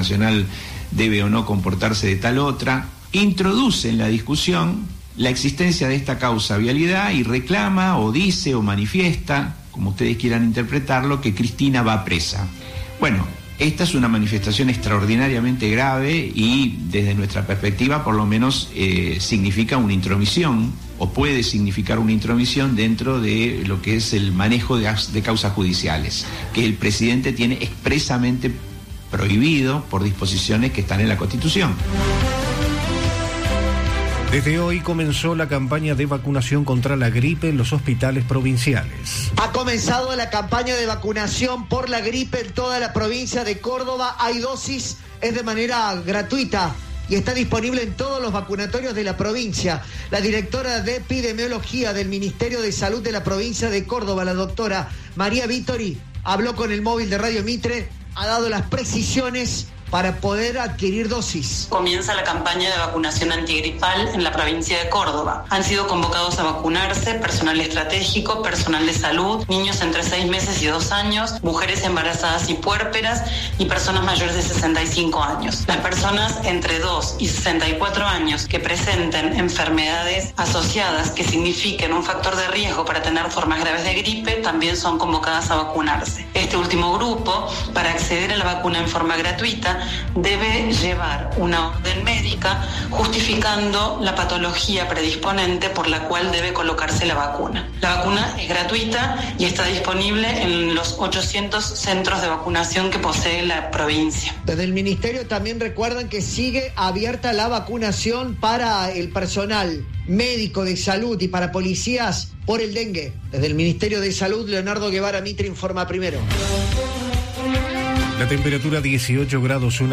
nacional debe o no comportarse de tal otra, introduce en la discusión la existencia de esta causa vialidad y reclama o dice o manifiesta, como ustedes quieran interpretarlo, que Cristina va presa. Bueno, esta es una manifestación extraordinariamente grave y desde nuestra perspectiva por lo menos significa una intromisión o puede significar una intromisión dentro de lo que es el manejo de causas judiciales, que el presidente tiene expresamente prohibido por disposiciones que están en la Constitución. Desde hoy comenzó la campaña de vacunación contra la gripe en los hospitales provinciales. Ha comenzado la campaña de vacunación por la gripe en toda la provincia de Córdoba. Hay dosis, es de manera gratuita y está disponible en todos los vacunatorios de la provincia. La directora de epidemiología del Ministerio de Salud de la provincia de Córdoba, la doctora María Vittori, habló con el móvil de Radio Mitre, ha dado las precisiones para poder adquirir dosis. Comienza la campaña de vacunación antigripal en la provincia de Córdoba. Han sido convocados a vacunarse personal estratégico, personal de salud, niños entre 6 meses y 2 años, mujeres embarazadas y puérperas y personas mayores de 65 años. Las personas entre 2 y 64 años que presenten enfermedades asociadas que signifiquen un factor de riesgo para tener formas graves de gripe también son convocadas a vacunarse. Este último grupo, para acceder a la vacuna en forma gratuita, debe llevar una orden médica justificando la patología predisponente por la cual debe colocarse la vacuna. La vacuna es gratuita y está disponible en los 800 centros de vacunación que posee la provincia. Desde el Ministerio también recuerdan que sigue abierta la vacunación para el personal médico de salud y para policías por el dengue. Desde el Ministerio de Salud, Leonardo Guevara Mitre informa primero. La temperatura 18 grados, una